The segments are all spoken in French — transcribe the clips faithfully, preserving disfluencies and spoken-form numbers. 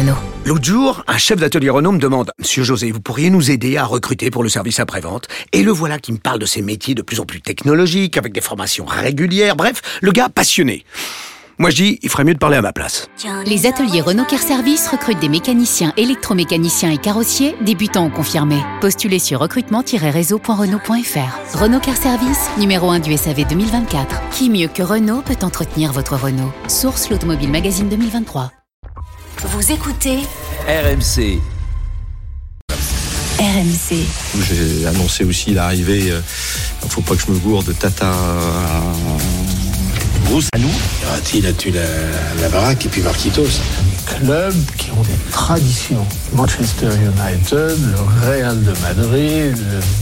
Renault. L'autre jour, un chef d'atelier Renault me demande « Monsieur José, vous pourriez nous aider à recruter pour le service après-vente ?» Et le voilà qui me parle de ces métiers de plus en plus technologiques, avec des formations régulières, bref, le gars passionné. Moi je dis, il ferait mieux de parler à ma place. Les ateliers Renault Car Service recrutent des mécaniciens, électromécaniciens et carrossiers, débutants ou confirmés. Postulez sur recrutement tiret réseau point renault point f r. Renault Car Service, numéro un du S A V deux mille vingt-quatre. Qui mieux que Renault peut entretenir votre Renault? Source l'Automobile Magazine deux mille vingt-trois. Vous écoutez R M C. R M C. J'ai annoncé aussi l'arrivée, il euh, ne faut pas que je me gourde, de Tata à Rousse à nous. Verratti, il a tué la, la baraque et puis Marquitos. Clubs qui ont des traditions. Manchester United, le Real de Madrid,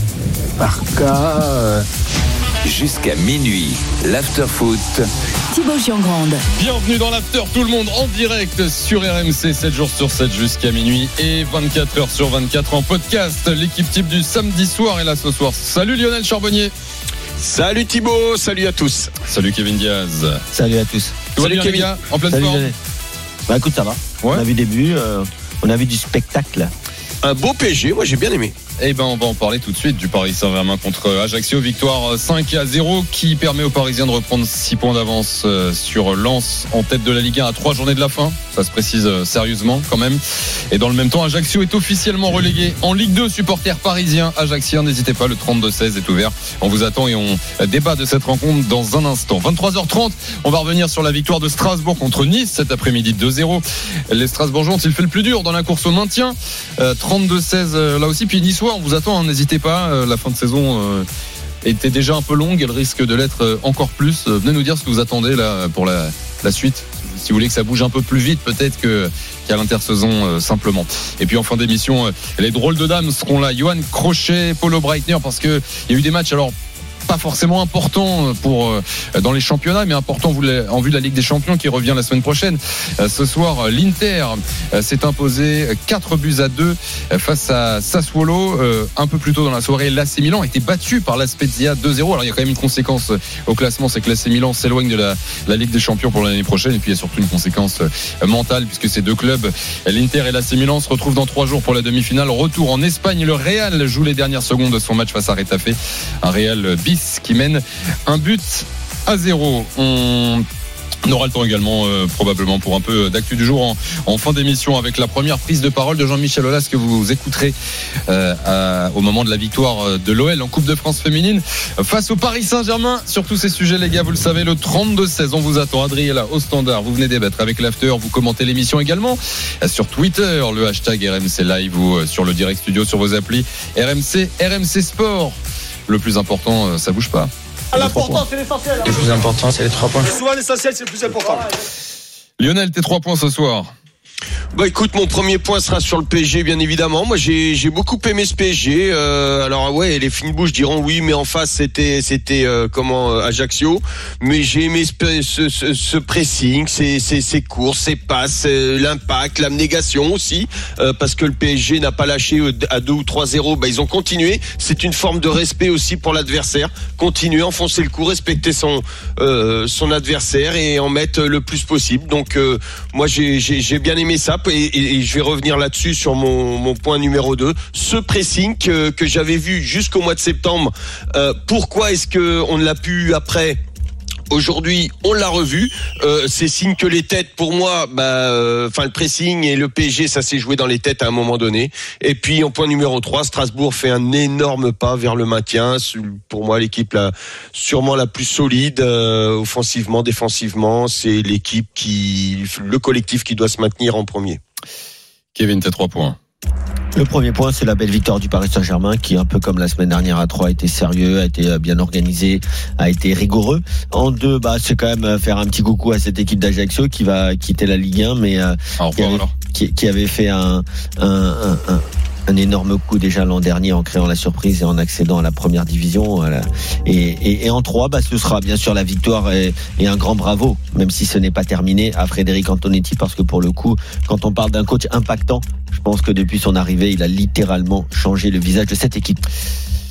le Barça. Euh... Jusqu'à minuit, l'after-foot. Thibaut Giangrande. Bienvenue dans l'after, tout le monde en direct sur R M C, sept jours sur sept jusqu'à minuit et vingt-quatre heures sur vingt-quatre en podcast. L'équipe type du samedi soir est là ce soir. Salut Lionel Charbonnier. Salut Thibaut, salut à tous. Salut Kevin Diaz. Salut à tous. Tout va bien les gars, en pleine salut, forme. Bah écoute, ça va. Ouais. On a vu des buts, euh, on a vu du spectacle. Un beau P S G, moi j'ai bien aimé. Eh ben on va en parler tout de suite du Paris Saint-Germain contre Ajaccio, victoire cinq à zéro qui permet aux Parisiens de reprendre six points d'avance sur Lens en tête de la Ligue un à trois journées de la fin. Ça se précise sérieusement quand même. Et dans le même temps, Ajaccio est officiellement relégué en Ligue deux. Supporters parisiens, Ajacciens, n'hésitez pas, le trente-deux seize est ouvert. On vous attend et on débat de cette rencontre dans un instant. vingt-trois heures trente, on va revenir sur la victoire de Strasbourg contre Nice cet après-midi deux zéro. Les Strasbourgeois ont-ils fait le plus dur dans la course au maintien? euh, trente-deux seize euh, là aussi. Puis Niçois, on vous attend, hein, n'hésitez pas, euh, la fin de saison euh, était déjà un peu longue, elle risque de l'être euh, encore plus. Euh, venez nous dire ce que vous attendez là pour la, la suite, si vous voulez que ça bouge un peu plus vite peut-être que, qu'à l'intersaison euh, simplement. Et puis en fin d'émission, euh, les drôles de dames seront là, Johan Crochet, Paulo Breitner, parce qu'il y a eu des matchs alors pas forcément important pour euh, dans les championnats, mais important en vue de la Ligue des Champions qui revient la semaine prochaine. Euh, ce soir, l'Inter euh, s'est imposé quatre buts à deux euh, face à Sassuolo. Euh, un peu plus tôt dans la soirée, l'A C Milan a été battu par la Spezia deux zéro. Alors il y a quand même une conséquence au classement, c'est que l'A C Milan s'éloigne de la, la Ligue des Champions pour l'année prochaine. Et puis il y a surtout une conséquence euh, mentale, puisque ces deux clubs, l'Inter et l'A C Milan, se retrouvent dans trois jours pour la demi-finale. Retour en Espagne, le Real joue les dernières secondes de son match face à Retafe. Un Real bis qui mène un but à zéro. On aura le temps également euh, probablement pour un peu d'actu du jour en, en fin d'émission avec la première prise de parole de Jean-Michel Aulas que vous écouterez euh, à, au moment de la victoire de l'O L en Coupe de France féminine face au Paris Saint-Germain. Sur tous ces sujets les gars, vous le savez, le trente-deux seize, on vous attend. Adriella au standard, vous venez débattre avec l'after, vous commentez l'émission également sur Twitter, le hashtag R M C Live ou sur le direct studio sur vos applis R M C, R M C Sport. Le plus important, ça bouge pas. L'important, c'est l'essentiel. Le plus important, c'est les trois points. Souvent, l'essentiel, c'est le plus important. Lionel, tes trois points ce soir. Bah écoute, mon premier point sera sur le P S G bien évidemment. Moi j'ai j'ai beaucoup aimé ce P S G. Euh, alors ouais, les fines bouches diront oui, mais en face c'était c'était euh, comment euh, Ajaccio. Mais j'ai aimé ce, ce, ce, ce pressing, ces ces ces courses, ces passes, euh, l'impact, l'abnégation aussi, euh, parce que le P S G n'a pas lâché à deux ou trois zéro. Bah ils ont continué. C'est une forme de respect aussi pour l'adversaire. Continuer, enfoncer le coup, respecter son euh, son adversaire et en mettre le plus possible. Donc euh, moi j'ai j'ai j'ai bien aimé ça. Et, et, et je vais revenir là-dessus sur mon, mon point numéro deux. Ce pressing que, que j'avais vu jusqu'au mois de septembre, euh, pourquoi est-ce qu'on ne l'a pu après ? Aujourd'hui, on l'a revu. Euh, c'est signe que les têtes, pour moi, bah, euh, enfin le pressing et le P S G, ça s'est joué dans les têtes à un moment donné. Et puis en point numéro trois, Strasbourg fait un énorme pas vers le maintien. Pour moi, l'équipe la, sûrement la plus solide, euh, offensivement, défensivement. C'est l'équipe qui, le collectif qui doit se maintenir en premier. Kevin, tes trois points. Le premier point, c'est la belle victoire du Paris Saint-Germain qui, un peu comme la semaine dernière à trois, a été sérieux, a été bien organisé, a été rigoureux. En deux, bah, c'est quand même faire un petit coucou à cette équipe d'Ajaccio qui va quitter la Ligue un, mais euh, qui, avait, qui, qui avait fait un, un, un, un un énorme coup déjà l'an dernier en créant la surprise et en accédant à la première division. Voilà. Et, et, et en trois, bah, ce sera bien sûr la victoire et, et un grand bravo, même si ce n'est pas terminé, à Frédéric Antonetti, parce que pour le coup, quand on parle d'un coach impactant, je pense que depuis son arrivée, il a littéralement changé le visage de cette équipe.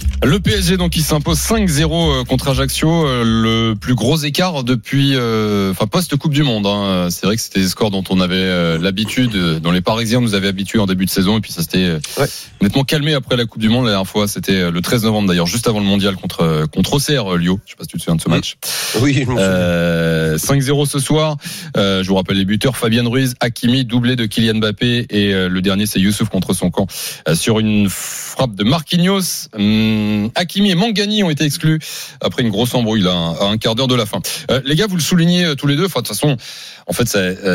Le P S G donc qui s'impose cinq zéro contre Ajaccio, le plus gros écart depuis euh, enfin post Coupe du Monde hein. C'est vrai que c'était des scores dont on avait euh, l'habitude, dont les Parisiens nous avaient habitués en début de saison, et puis ça s'était ouais. nettement calmé après la Coupe du Monde. La dernière fois c'était le treize novembre d'ailleurs, juste avant le mondial contre contre Auxerre Lyon. Je sais pas si tu te souviens de ce match. Oui, euh, cinq zéro ce soir. Euh, je vous rappelle les buteurs: Fabien Ruiz, Hakimi, doublé de Kylian Mbappé, et euh, le dernier c'est Youssouf contre son camp euh, sur une frappe de Marquinhos. Hum, Hakimi et Mangani ont été exclus après une grosse embrouille là, à un quart d'heure de la fin. Euh, les gars, vous le soulignez tous les deux. Enfin, de toute façon, en fait, ça, euh,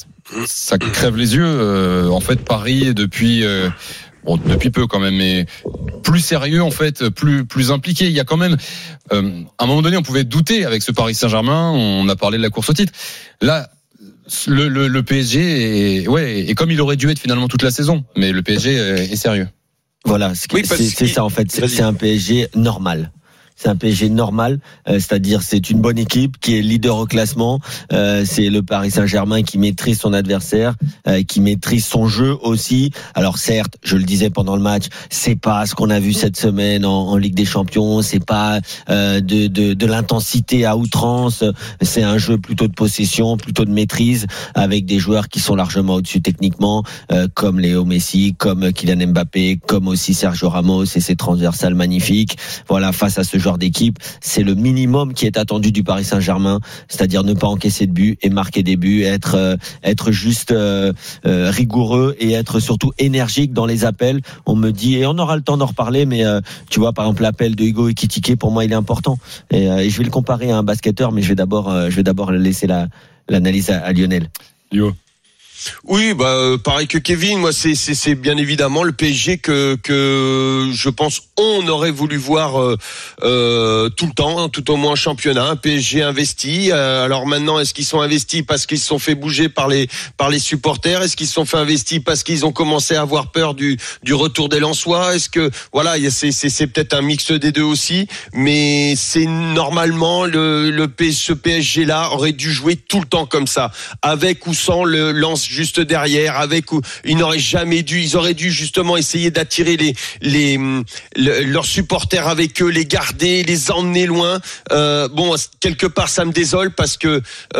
ça crève les yeux. Euh, en fait, Paris depuis. Euh, Bon, depuis peu quand même, mais plus sérieux en fait, plus plus impliqué. Il y a quand même, euh, à un moment donné, on pouvait douter avec ce Paris Saint-Germain. On a parlé de la course au titre. Là, le, le, le P S G est, ouais, est comme il aurait dû être finalement toute la saison. Mais le P S G est, est sérieux. Voilà, c'est, oui, c'est, c'est ça en fait. C'est, c'est un P S G normal. C'est un P S G normal, euh, c'est-à-dire c'est une bonne équipe qui est leader au classement. Euh, c'est le Paris Saint-Germain qui maîtrise son adversaire, euh, qui maîtrise son jeu aussi. Alors certes, je le disais pendant le match, c'est pas ce qu'on a vu cette semaine en, en Ligue des Champions. C'est pas euh, de, de, de l'intensité à outrance. C'est un jeu plutôt de possession, plutôt de maîtrise, avec des joueurs qui sont largement au-dessus techniquement, euh, comme Léo Messi, comme Kylian Mbappé, comme aussi Sergio Ramos et ses transversales magnifiques. Voilà, face à ce joueur d'équipe, c'est le minimum qui est attendu du Paris Saint-Germain, c'est-à-dire ne pas encaisser de buts et marquer des buts, être euh, être juste euh, euh, rigoureux et être surtout énergique dans les appels. On me dit, et on aura le temps d'en reparler, mais euh, tu vois, par exemple, l'appel de Hugo Ekitike, pour moi il est important, et, euh, et je vais le comparer à un basketteur, mais je vais d'abord euh, je vais d'abord laisser la l'analyse à, à Lionel. Yo. Oui, bah euh, pareil que Kevin, moi c'est c'est c'est bien évidemment le P S G que que je pense on aurait voulu voir euh, euh, tout le temps, hein, tout au moins en championnat, un P S G investi. Euh, alors maintenant, est-ce qu'ils sont investis parce qu'ils se sont fait bouger par les par les supporters? Est-ce qu'ils se sont fait investis parce qu'ils ont commencé à avoir peur du du retour des Lensois? Est-ce que voilà, c'est c'est c'est peut-être un mix des deux aussi, mais c'est normalement le le P, ce P S G là aurait dû jouer tout le temps comme ça, avec ou sans le Lens juste derrière, avec ou ils n'auraient jamais dû, ils auraient dû justement essayer d'attirer les les le, leurs supporters avec eux, les garder, les emmener loin. Euh, bon, quelque part ça me désole parce que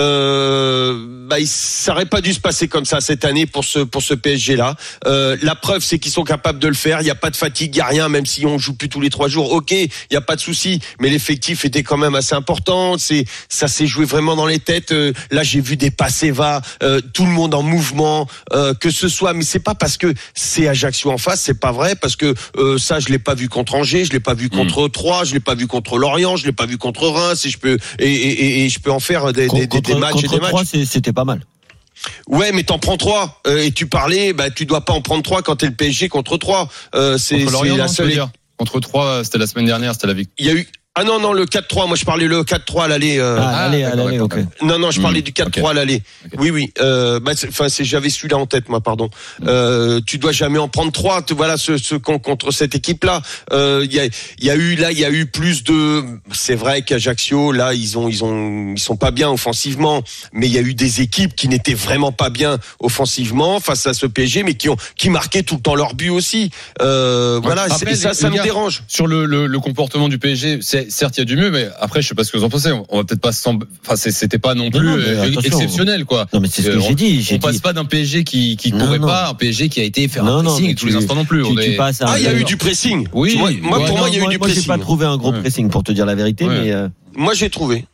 euh, bah ça aurait pas dû se passer comme ça cette année pour ce pour ce P S G là. Euh, la preuve c'est qu'ils sont capables de le faire. Il y a pas de fatigue, il y a rien, même si on joue plus tous les trois jours. Ok, il y a pas de souci, mais l'effectif était quand même assez important. C'est ça s'est joué vraiment dans les têtes. Euh, là j'ai vu des passés va, euh, tout le monde en mouvement. Euh, que ce soit, mais c'est pas parce que c'est Ajaccio en face, c'est pas vrai, parce que euh, ça je l'ai pas vu contre Angers, je l'ai pas vu contre mmh. Troyes, je l'ai pas vu contre Lorient, je l'ai pas vu contre Reims, et je peux et, et, et je peux en faire des, des, contre, des matchs contre et des matchs. Troyes, c'était pas mal. Ouais, mais t'en prends trois. Euh, et tu parlais, bah tu dois pas en prendre trois quand t'es le P S G contre trois. Euh, c'est, contre Lorient, c'est la non, seule. Contre Troyes, c'était la semaine dernière, c'était la victoire. Il y a eu. Ah non, non, le quatre trois, moi je parlais le quatre trois à l'aller. Euh... Ah, à l'aller, à l'aller, ok. Non, non, je parlais mmh, du quatre trois okay. à l'aller. Okay. Oui, oui. Euh, bah, enfin, c'est, j'avais celui-là en tête, moi, pardon. Mmh. Euh, tu dois jamais en prendre trois. Voilà, ce, ce contre cette équipe-là. Euh, il y a, il y a eu là, il y a eu plus de. C'est vrai qu'Ajaccio, là, ils ont, ils ont, ils sont pas bien offensivement, mais il y a eu des équipes qui n'étaient vraiment pas bien offensivement face à ce P S G, mais qui ont, qui marquaient tout le temps leur but aussi. Euh, ouais, voilà, après, et ça, ça me gars, dérange. Sur le, le, le comportement du P S G, c'est certes il y a du mieux, mais après je sais pas ce que vous en pensez. On va peut-être pas s'en... enfin c'était pas non plus non, non, euh, exceptionnel quoi. Non mais c'est ce que euh, j'ai dit. J'ai on dit... passe pas d'un P S G qui qui courait non, pas, un P S G qui a été faire non, un pressing non, tous tu, les instants non plus. Tu, on est... tu passes ah il y a eu du pressing. Oui. Moi, moi ouais, pour non, moi il y a moi, eu du moi, pressing. Moi j'ai pas trouvé un gros ouais. pressing pour te dire la vérité, ouais. mais. Euh... Moi j'ai trouvé.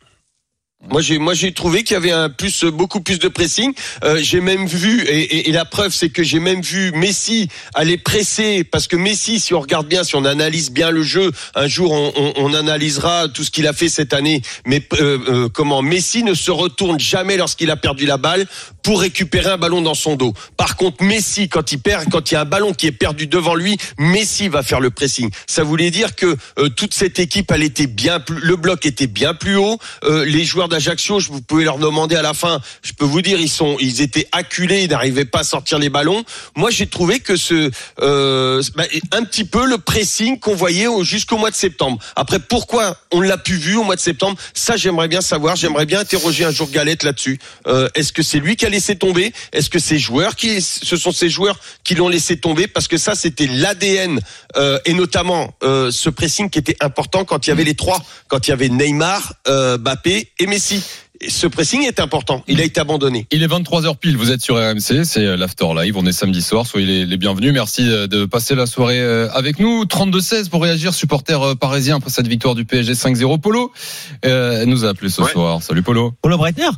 Moi j'ai moi j'ai trouvé qu'il y avait un plus beaucoup plus de pressing. Euh, j'ai même vu et, et, et la preuve c'est que j'ai même vu Messi aller presser parce que Messi, si on regarde bien, si on analyse bien le jeu, un jour on, on, on analysera tout ce qu'il a fait cette année. Mais euh, euh, comment Messi ne se retourne jamais lorsqu'il a perdu la balle pour récupérer un ballon dans son dos. Par contre Messi quand il perd, quand il y a un ballon qui est perdu devant lui, Messi va faire le pressing. Ça voulait dire que euh, toute cette équipe, elle était bien plus, le bloc était bien plus haut. Euh, les joueurs d'Ajaccio, je vous pouvez leur demander à la fin, je peux vous dire, ils sont, ils étaient acculés, ils n'arrivaient pas à sortir les ballons. Moi, j'ai trouvé que ce, euh, bah, un petit peu le pressing qu'on voyait au, jusqu'au mois de septembre. Après, pourquoi on l'a plus vu au mois de septembre? Ça, j'aimerais bien savoir. J'aimerais bien interroger un jour Galette là-dessus. Euh, est-ce que c'est lui qui a a laissé tomber? Est-ce que ces joueurs qui, ce sont ces joueurs qui l'ont laissé tomber? Parce que ça, c'était l'A D N euh, et notamment euh, ce pressing qui était important quand il y avait les trois, quand il y avait Neymar, euh, Mbappé et Messi. Et ce pressing est important. Il a été abandonné. Il est vingt-trois heures pile. Vous êtes sur R M C. C'est l'After Live. On est samedi soir. Soyez les, les bienvenus. Merci de passer la soirée avec nous. trente-deux seize pour réagir. Supporter parisien après cette victoire du P S G cinq zéro. Polo euh, nous a appelé ce ouais. soir. Salut Polo. Polo Breitner?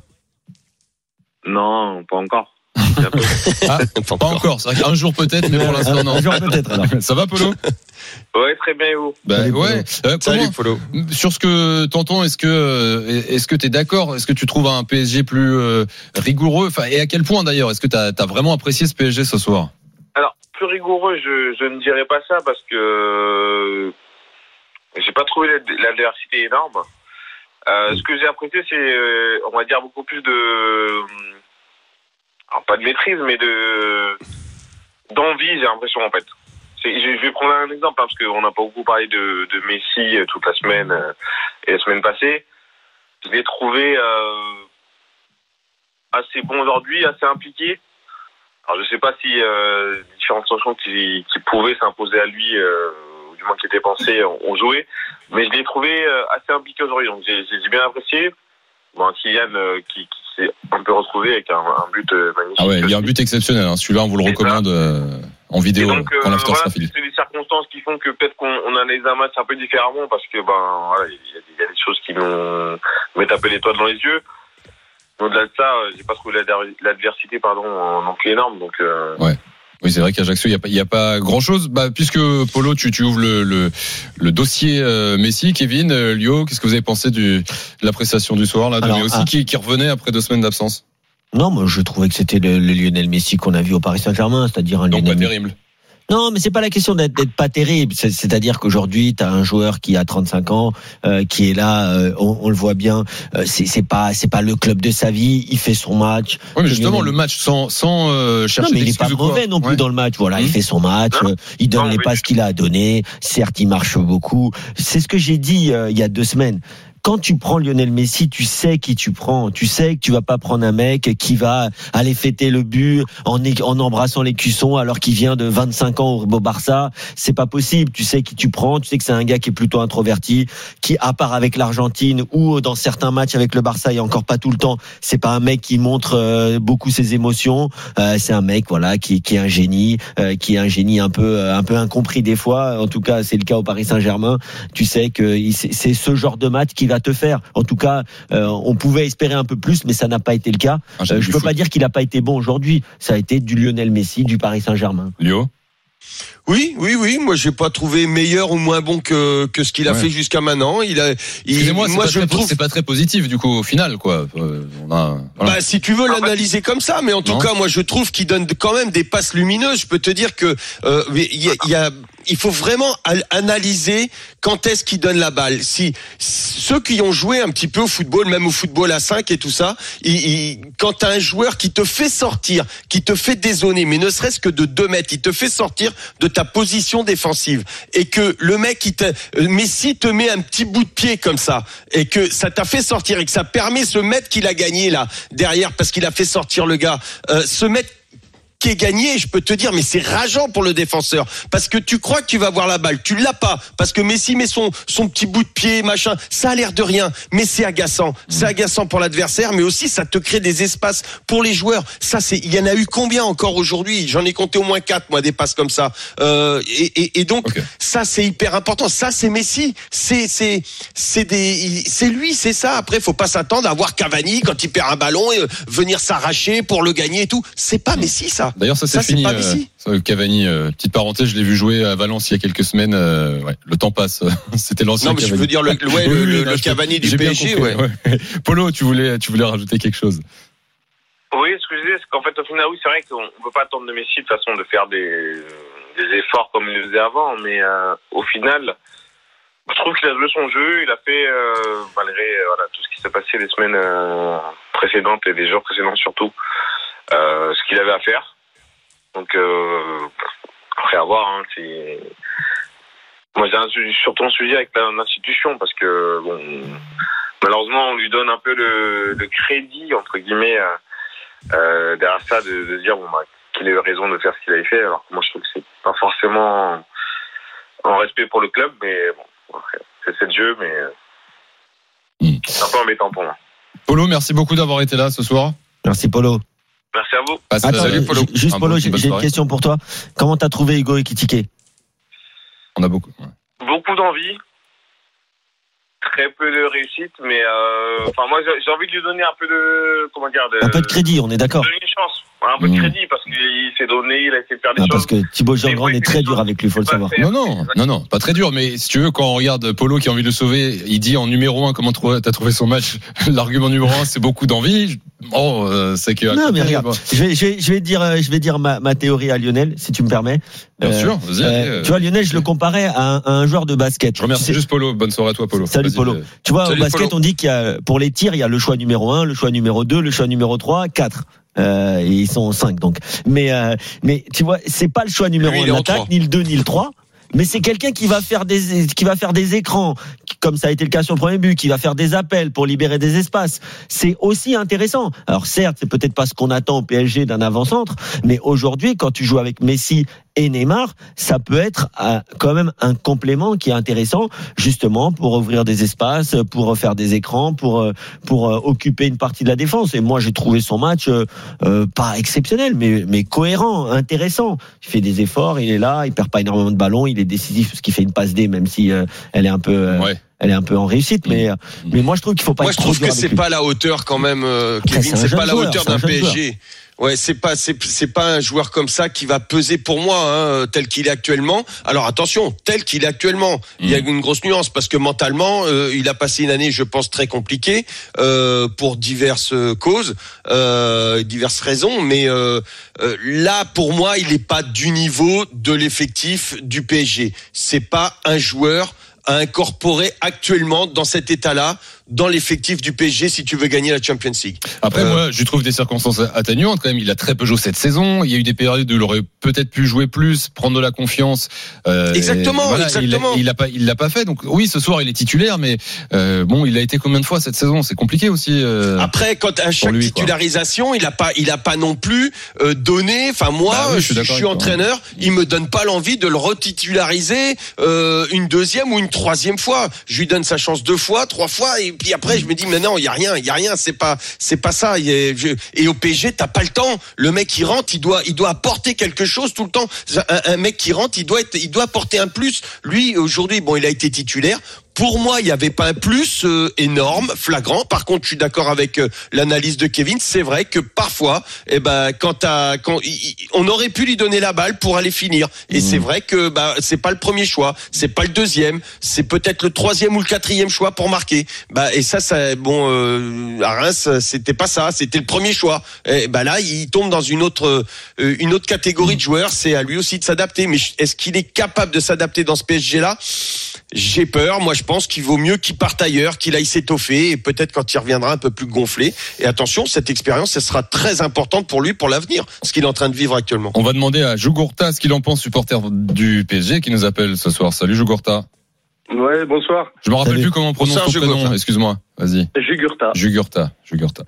Non, pas encore. ah, pas, pas encore. C'est vrai qu'un jour peut-être, mais pour l'instant non. Un jour peut-être. Alors. Ça va Polo? Ouais, très bien et vous? Bah, Salut, ouais. Euh, Salut Polo. Sur ce que t'entends, est-ce que est-ce que t'es d'accord? Est-ce que tu trouves un P S G plus euh, rigoureux? Enfin, et à quel point d'ailleurs? Est-ce que t'as as vraiment apprécié ce P S G ce soir? Alors plus rigoureux, je je ne dirais pas ça parce que euh, j'ai pas trouvé l'adversité énorme. Euh, ce que j'ai apprécié, c'est euh, on va dire beaucoup plus de alors pas de maîtrise, mais de d'envie, j'ai l'impression en fait. C'est, je vais prendre un exemple hein, parce qu'on n'a pas beaucoup parlé de, de Messi euh, toute la semaine euh, et la semaine passée. Je l'ai trouvé euh, assez bon aujourd'hui, assez impliqué. Alors je sais pas si euh, différentes sanctions qui, qui pouvaient s'imposer à lui, euh, ou du moins qui étaient pensées, ont, ont joué, mais je l'ai trouvé euh, assez impliqué aujourd'hui. Donc j'ai, j'ai bien apprécié. Bon, Kylian euh, qui, qui s'est un peu retrouvé avec un, un but euh, magnifique. Ah ouais, il y a un but exceptionnel. Hein. Celui-là, on vous le et recommande euh, en vidéo donc, quand euh, l'after voilà, sera fini. C'est des circonstances qui font que peut-être qu'on on analyse un match un peu différemment parce que ben voilà, il y, y a des choses qui nous mettent un peu l'étoile dans les yeux. Au-delà de ça, j'ai pas trouvé l'adversité pardon non plus énorme. Donc euh... ouais. Oui, c'est vrai qu'Ajaccio, il y a pas, il y a pas grand-chose. Bah, puisque Polo, tu, tu ouvres le, le, le dossier euh, Messi, Kevin, euh, Lio, qu'est-ce que vous avez pensé du, de l'appréciation du soir là, de Messi ah. qui, qui revenait après deux semaines d'absence? Non, moi je trouvais que c'était le, le Lionel Messi qu'on a vu au Paris Saint-Germain, c'est-à-dire un Donc Lionel pas terrible. Non, mais c'est pas la question d'être, d'être pas terrible. C'est, c'est-à-dire qu'aujourd'hui, t'as un joueur qui a trente-cinq ans, euh, qui est là, euh, on, on le voit bien. Euh, c'est, c'est pas, c'est pas le club de sa vie. Il fait son match. Oui, mais justement, le match sans, sans euh, chercher. Non, mais il est pas mauvais non plus ouais. dans le match. Voilà, mmh. il fait son match. Euh, il donne non, les passes qu'il a à donner. Certes, il marche beaucoup. C'est ce que j'ai dit euh, il y a deux semaines. Quand tu prends Lionel Messi, tu sais qui tu prends. Tu sais que tu vas pas prendre un mec qui va aller fêter le but en, en embrassant les cuissons alors qu'il vient de vingt-cinq ans au Barça. C'est pas possible. Tu sais qui tu prends. Tu sais que c'est un gars qui est plutôt introverti, qui, à part avec l'Argentine ou dans certains matchs avec le Barça, et encore pas tout le temps, c'est pas un mec qui montre euh, beaucoup ses émotions. Euh, c'est un mec, voilà, qui, qui est un génie, euh, qui est un génie un peu, euh, un peu incompris des fois. En tout cas, c'est le cas au Paris Saint-Germain. Tu sais que c'est, c'est ce genre de match qui va te faire. En tout cas, euh, on pouvait espérer un peu plus, mais ça n'a pas été le cas. Ah, euh, je peux foot. pas dire qu'il n'a pas été bon aujourd'hui. Ça a été du Lionel Messi, du Paris Saint-Germain. Lio ? Oui, oui, oui. Moi, j'ai pas trouvé meilleur ou moins bon que que ce qu'il a ouais. fait jusqu'à maintenant. Il a. Il, Excusez-moi, moi, je très, trouve c'est pas très positif du coup au final, quoi. Euh, on a, voilà. Bah, si tu veux l'analyser comme ça, mais en tout non. cas, moi, je trouve qu'il donne quand même des passes lumineuses. Je peux te dire que euh, il y a, il y a il faut vraiment analyser quand est-ce qu'il donne la balle. Si ceux qui ont joué un petit peu au football, même au football à cinq et tout ça, il, il, quand t'as un joueur qui te fait sortir, qui te fait dézoner, mais ne serait-ce que de deux mètres, il te fait sortir de ta position défensive, et que le mec, il te, Messi te met un petit bout de pied comme ça, et que ça t'a fait sortir, et que ça permet ce mètre qu'il a gagné là derrière parce qu'il a fait sortir le gars, euh, ce mètre qui est gagné, je peux te dire, mais c'est rageant pour le défenseur, parce que tu crois que tu vas avoir la balle, tu l'as pas, parce que Messi met son son petit bout de pied, machin, ça a l'air de rien, mais c'est agaçant, c'est agaçant pour l'adversaire, mais aussi ça te crée des espaces pour les joueurs. Ça, c'est, il y en a eu combien encore aujourd'hui? J'en ai compté au moins quatre, moi, des passes comme ça. Euh, et, et, et donc, okay. ça, c'est hyper important. Ça, c'est Messi, c'est c'est c'est des, c'est lui, c'est ça. Après, faut pas s'attendre à voir Cavani quand il perd un ballon et euh, venir s'arracher pour le gagner et tout. C'est pas Messi, ça. D'ailleurs, ça c'est ça, fini. C'est euh, Cavani, euh, petite parenthèse, je l'ai vu jouer à Valence il y a quelques semaines. Euh, ouais, le temps passe. C'était l'ancien. Non, mais Cavani. je veux dire le, ouais, oui, le, oui, le, non, le Cavani du j'ai P S G. Ouais. Ouais. Polo, tu voulais, tu voulais rajouter quelque chose? Oui, ce que je disais, c'est qu'en fait, au final, oui, c'est vrai qu'on ne peut pas attendre de Messi de façon de faire des, des efforts comme il le faisait avant, mais euh, au final, je trouve qu'il a joué son jeu. Il a fait, euh, malgré euh, voilà, tout ce qui s'est passé les semaines euh, précédentes et les jours précédents surtout, euh, ce qu'il avait à faire. Donc, euh, après avoir, hein, c'est... Moi, j'ai un, surtout un sujet avec l'institution, parce que, bon, malheureusement, on lui donne un peu le, le crédit, entre guillemets, euh, derrière ça, de, de dire bon bah qu'il ait eu raison de faire ce qu'il avait fait. Alors que moi, je trouve que c'est pas forcément en respect pour le club, mais bon, c'est, c'est le jeu, mais mmh. c'est un peu embêtant pour moi. Polo, merci beaucoup d'avoir été là ce soir. Merci Polo. Merci à vous. Passe, Attends, salut Polo. Juste un Polo, bon, j'ai, j'ai une question pour toi. Comment t'as trouvé Hugo Ekitike? On a beaucoup. Ouais. Beaucoup d'envie. Très peu de réussite, mais euh, enfin moi j'ai, j'ai envie de lui donner un peu de comment dire de, un peu de crédit, on est d'accord. De donner une chance, un peu de crédit parce qu'il s'est donné, il a essayé de faire des non, choses. Parce que Thibaut Jean-Grand est très dur avec lui, faut le savoir. Non non non non, pas très dur, mais si tu veux quand on regarde Polo qui a envie de le sauver, il dit en numéro un comment t'as trouvé son match. L'argument numéro un c'est beaucoup d'envie. Bon, euh, c'est que non mais regarde, bon. je vais je vais je vais dire je vais dire ma, ma théorie à Lionel si tu me permets. Bien euh, sûr, vas-y. Euh, tu vois Lionel, je le comparais à un, à un joueur de basket. Je remercie juste Polo. Bonne soirée à toi Polo. Salut vas-y, Polo. Euh... Tu vois Salut, au basket Polo. on dit qu'il y a pour les tirs il y a le choix numéro un, le choix numéro deux, le choix numéro trois, quatre. Euh, et ils sont cinq donc. Mais euh, mais tu vois c'est pas le choix numéro un d'attaque, ni le deux ni le trois. Mais c'est quelqu'un qui va faire des qui va faire des écrans comme ça a été le cas sur le premier but, qui va faire des appels pour libérer des espaces. C'est aussi intéressant. Alors certes, c'est peut-être pas ce qu'on attend au P S G d'un avant-centre, mais aujourd'hui quand tu joues avec Messi et Neymar, ça peut être euh, quand même un complément qui est intéressant justement pour ouvrir des espaces, pour faire des écrans, pour euh, pour euh, occuper une partie de la défense. Et moi j'ai trouvé son match euh, euh, pas exceptionnel, mais mais cohérent, intéressant. Il fait des efforts, il est là, il perd pas énormément de ballons, il est décisif parce qu'il fait une passe D même si euh, elle est un peu euh, ouais. Elle est un peu en réussite, mais mmh. mais moi je trouve qu'il faut pas. Moi être je trouve trop que dur c'est avec pas lui. la hauteur quand même, euh, Kevin. Après, c'est, c'est pas la joueur, hauteur c'est d'un P S G. Joueur. Ouais, c'est pas c'est c'est pas un joueur comme ça qui va peser pour moi hein, tel qu'il est actuellement. Alors attention, tel qu'il est actuellement, mmh. il y a une grosse nuance parce que mentalement, euh, il a passé une année, je pense, très compliquée euh, pour diverses causes, euh, diverses raisons. Mais euh, euh, là, pour moi, il est pas du niveau de l'effectif du P S G. C'est pas un joueur à incorporer actuellement dans cet état-là dans l'effectif du P S G si tu veux gagner la Champions League. Après, euh... moi, je trouve des circonstances atténuantes quand même. Il a très peu joué cette saison. Il y a eu des périodes où il aurait peut-être pu jouer plus, prendre de la confiance. Euh, exactement, voilà, exactement. Il, il a pas, il l'a pas fait. Donc oui, ce soir il est titulaire, mais euh, bon, il a été combien de fois cette saison? C'est compliqué aussi. Euh, Après, quand à chaque lui, titularisation, quoi. il a pas, il a pas non plus euh, donné. Enfin moi, bah oui, je suis, je suis entraîneur, toi. Il me donne pas l'envie de le retitulariser euh, une deuxième ou une troisième fois. Je lui donne sa chance deux fois, trois fois, et puis après je me dis mais non, il y a rien, il y a rien, c'est pas c'est pas ça. Et, je, et au P S G, t'as pas le temps. Le mec qui rentre, il doit il doit apporter quelque chose tout le temps. Un, un mec qui rentre, il doit être il doit apporter un plus. Lui aujourd'hui, bon, il a été titulaire. Pour moi, il n'y avait pas un plus euh, énorme, flagrant. Par contre, je suis d'accord avec euh, l'analyse de Kevin. C'est vrai que parfois, eh ben, quand, t'as, quand il, on aurait pu lui donner la balle pour aller finir. Et mmh. c'est vrai que bah, c'est pas le premier choix, c'est pas le deuxième, c'est peut-être le troisième ou le quatrième choix pour marquer. Bah, et ça, ça bon, euh, à Reims, c'était pas ça, c'était le premier choix. Et bah là, il tombe dans une autre, euh, une autre catégorie de joueurs. C'est à lui aussi de s'adapter. Mais est-ce qu'il est capable de s'adapter dans ce P S G-là ? J'ai peur. Moi, je pense qu'il vaut mieux qu'il parte ailleurs, qu'il aille s'étoffer et peut-être quand il reviendra un peu plus gonflé. Et attention, cette expérience, elle sera très importante pour lui, pour l'avenir, ce qu'il est en train de vivre actuellement. On va demander à Jugurta ce qu'il en pense, supporter du P S G, qui nous appelle ce soir. Salut Jugurta. Ouais, bonsoir. Je me rappelle Salut. plus comment on prononce ton prénom. Excuse-moi. Vas-y. Jugurta. Jugurta. Jugurta.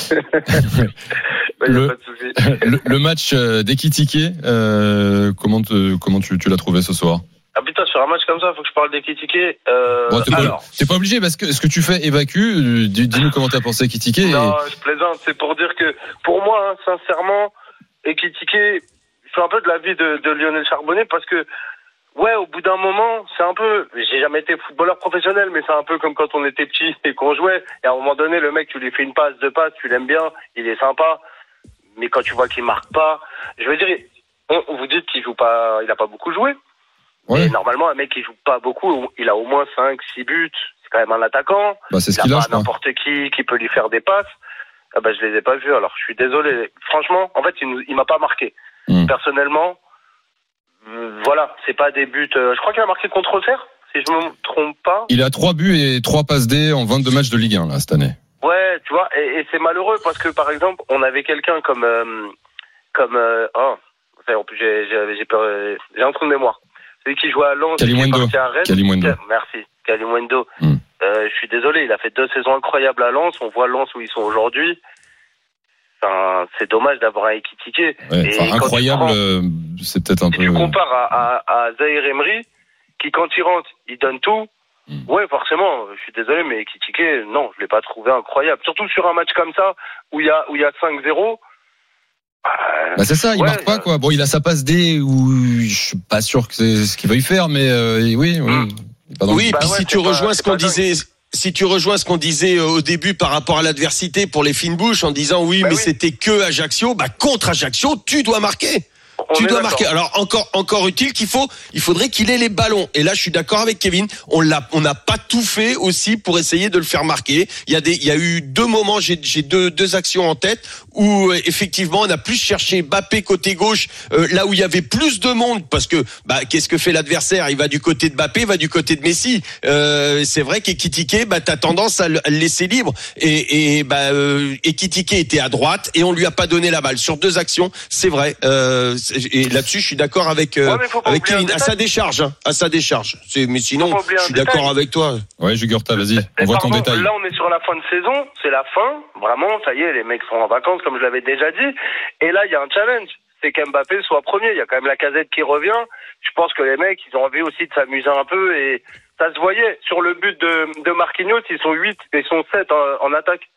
bah, le, pas de souci. le, le match d'Ekitike, euh, comment, te, comment tu, tu l'as trouvé ce soir? Ah putain, sur un match comme ça, faut que je parle d'Ekitike. Euh, bon, t'es, alors. pas, t'es pas obligé parce que ce que tu fais évacue. Dis-nous comment t'as pensé Ekitike. Et... Non, je plaisante. C'est pour dire que pour moi, hein, sincèrement, Ekitike, je suis un peu de l'avis de, de Lionel Charbonnet parce que ouais, au bout d'un moment, c'est un peu. J'ai jamais été footballeur professionnel, mais c'est un peu comme quand on était petit et qu'on jouait. Et à un moment donné, le mec, tu lui fais une passe, deux passes, tu l'aimes bien, il est sympa. Mais quand tu vois qu'il marque pas, je veux dire, on, vous dites qu'il joue pas, il a pas beaucoup joué. Ouais. Et normalement, un mec qui joue pas beaucoup, il a au moins cinq, six buts. C'est quand même un attaquant. Bah, c'est ce il qu'il a a, pas n'importe qui qui peut lui faire des passes. Ah bah, je les ai pas vus. Alors, je suis désolé. Franchement, en fait, il, nous, il m'a pas marqué. Mmh. Personnellement, euh, voilà, c'est pas des buts. Euh, je crois qu'il a marqué contre Auxerre, si je me trompe pas. Il a trois buts et trois passes D en vingt-deux matchs de Ligue un là cette année. Ouais, tu vois, et, et c'est malheureux parce que par exemple, on avait quelqu'un comme euh, comme euh, oh, en plus j'ai j'ai j'ai peur, j'ai un trou de mémoire. Celui qui jouait à Lens, Kalimundo. Kalimundo. Merci, Kalimundo. Mm. Euh, je suis désolé, il a fait deux saisons incroyables à Lens. On voit Lens où ils sont aujourd'hui. Enfin, c'est dommage d'avoir un Ekitike. Ouais, enfin, incroyable, prends, euh, c'est peut-être un si peu. Si tu compares à, à, à Zahir Emery, qui quand il rentre, il donne tout. Mm. Ouais, forcément, je suis désolé, mais Ekitike, non, je l'ai pas trouvé incroyable. Surtout sur un match comme ça, où il y a, où il y a cinq zéro. Bah c'est ça, il ouais, marque pas quoi. Bon, il a sa passe D où je suis pas sûr que c'est ce qu'il veuille faire, mais euh, oui, oui. Mm. Oui, et puis bah ouais, si tu rejoins pas, ce qu'on disait. Dingue. Si tu rejoins ce qu'on disait au début par rapport à l'adversité pour les fines bouches en disant oui bah mais oui. c'était que Ajaccio, bah contre Ajaccio tu dois marquer. On tu dois d'accord. marquer. Alors encore encore utile qu'il faut, il faudrait qu'il ait les ballons. Et là je suis d'accord avec Kevin, on l'a, on n'a pas tout fait aussi pour essayer de le faire marquer. Il y a des, il y a eu deux moments, j'ai, j'ai deux deux actions en tête où euh, effectivement on a plus cherché Mbappé côté gauche, euh, là où il y avait plus de monde parce que bah qu'est-ce que fait l'adversaire ? Il va du côté de Mbappé, il va du côté de Messi. Euh, c'est vrai qu'Ekitike, bah t'as tendance à le, à le laisser libre et et bah euh, Ekitike était à droite et on lui a pas donné la balle sur deux actions. C'est vrai. Euh, Et là-dessus, je suis d'accord avec euh, ouais, avec Kevin à sa décharge, hein, à sa décharge. C'est, mais sinon, je suis d'accord détail. avec toi. Ouais, Jugurta, vas-y, on voit ton détail. Là, on est sur la fin de saison, c'est la fin. Vraiment, ça y est, les mecs sont en vacances, comme je l'avais déjà dit. Et là, il y a un challenge, c'est qu'Mbappé soit premier. Il y a quand même la Casette qui revient. Je pense que les mecs, ils ont envie aussi de s'amuser un peu et ça se voyait sur le but de, de Marquinhos. Ils sont huit, ils sont sept en, en attaque.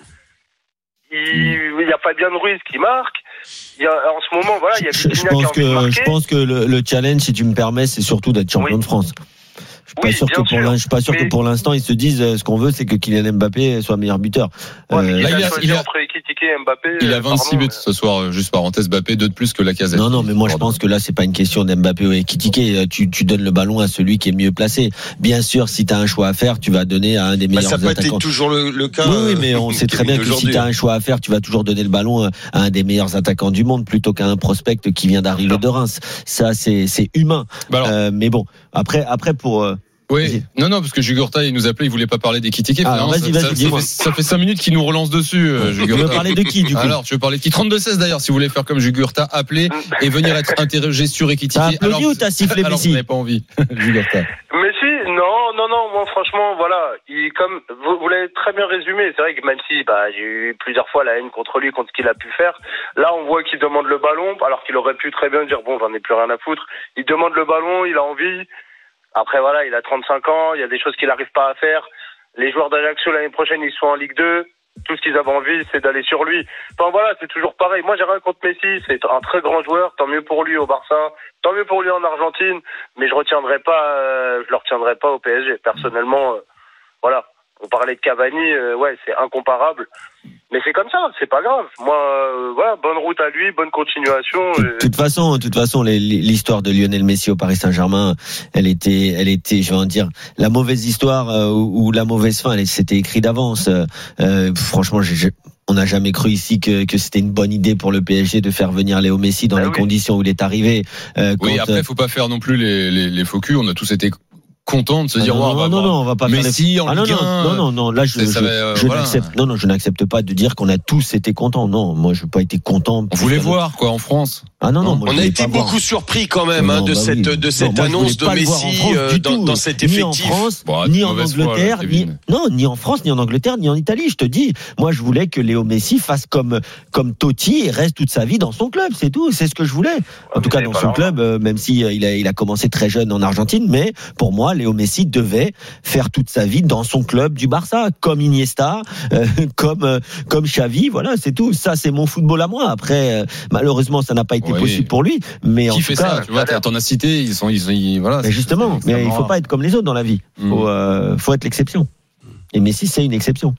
Il, il y a Fabien Ruiz qui marque. Il y a, en ce moment, voilà, il y a je, je pense qui a que je pense que le, le challenge, si tu me permets, c'est surtout d'être champion oui. de France. Je suis pas oui, sûr que pour sûr. je suis pas sûr mais... que pour l'instant ils se disent euh, ce qu'on veut, c'est que Kylian Mbappé soit meilleur buteur. Ouais, euh, là, il, a, il a entre Ekitike et Mbappé. Il a vingt-six buts ce soir, juste parenthèse Mbappé, deux de plus que la Casette. Non non, mais moi je pense que là c'est pas une question d'Mbappé ou Ekitike. Tu tu donnes le ballon à celui qui est mieux placé. Bien sûr, si tu as un choix à faire, tu vas donner à un des meilleurs attaquants. Bah, ça peut être toujours le, le cas. Oui, oui, mais on sait très bien que si tu as un choix à faire, tu vas toujours donner le ballon à un des meilleurs attaquants du monde plutôt qu'à un prospect qui vient d'arriver de Reims. Ça c'est c'est humain. Bah euh, mais bon, après après pour euh, Oui, vas-y. non, non, parce que Jugurta, il nous appelait, il voulait pas parler d'Ekitike. Ah, vas-y, vas-y, ça, dis-moi. Ça fait, ça fait cinq minutes qu'il nous relance dessus, euh, Jugurta. Tu veux parler de qui, du coup? Alors, tu veux parler de qui? trente-deux seize d'ailleurs, si vous voulez faire comme Jugurta, appelez et venir être interrogé sur Ekitike. T'as applaudi ou t'as sifflé alors, Messi? vous n'avez pas envie, Jugurta. Messi, non, non, non, moi, franchement, voilà, il, comme, vous, vous l'avez très bien résumé, c'est vrai que même si, bah, j'ai eu plusieurs fois la haine contre lui, contre ce qu'il a pu faire, là, on voit qu'il demande le ballon, alors qu'il aurait pu très bien dire, bon, j'en ai plus rien à foutre. Il demande le ballon, il a envie. Après, voilà, il a trente-cinq ans, il y a des choses qu'il n'arrive pas à faire. Les joueurs d'Ajaccio, l'année prochaine, ils sont en Ligue deux. Tout ce qu'ils avaient envie, c'est d'aller sur lui. Enfin, voilà, c'est toujours pareil. Moi, j'ai rien contre Messi. C'est un très grand joueur. Tant mieux pour lui au Barça. Tant mieux pour lui en Argentine. Mais je retiendrai pas, euh, je le retiendrai pas au P S G. Personnellement, euh, voilà. On parlait de Cavani, euh, ouais, c'est incomparable. Mais c'est comme ça, c'est pas grave. Moi, euh, voilà, bonne route à lui, bonne continuation. De toute façon, de toute façon, l'histoire de Lionel Messi au Paris Saint-Germain, elle était, elle était, je vais en dire, la mauvaise histoire euh, ou, ou la mauvaise fin, elle, c'était écrit d'avance. Euh, franchement, j'ai, j'ai, on n'a jamais cru ici que, que c'était une bonne idée pour le P S G de faire venir Léo Messi dans ah les oui. conditions où il est arrivé. Euh, oui, quand, après, faut pas faire non plus les, les, les faux culs. On a tous été content de se ah dire non, oh, non, non, non, on va pas Messi faire les... en Ligue ah, non, non, non, non, non, là je, je, va, euh, je voilà. n'accepte, non, non, je n'accepte pas de dire qu'on a tous été contents. Non, moi je n'ai pas été content. On voulait voir quoi en France. Ah non, non, moi, on a été beaucoup voir. surpris quand même non, hein, de bah cette oui. de cette non, annonce de Messi euh, dans, dans cet effectif. Ni en France, bon, ni en Angleterre, foi, ni non, ni en France, ni en Angleterre, ni en Italie. Je te dis, moi je voulais que Léo Messi fasse comme comme Totti et reste toute sa vie dans son club. C'est tout, c'est ce que je voulais. En tout cas dans son club, euh, même si euh, il a il a commencé très jeune en Argentine, mais pour moi, Léo Messi devait faire toute sa vie dans son club du Barça, comme Iniesta, euh, comme euh, comme Xavi. Voilà, c'est tout. Ça, c'est mon football à moi. Après, euh, malheureusement, ça n'a pas été oui. possible pour lui. Mais qui en fait tout cas, ça, tu vois, t'en as cité, ils sont, ils, ils voilà. Mais justement, mais il faut pas être comme les autres dans la vie. Mmh. Faut, euh, faut être l'exception. Et Messi, c'est une exception.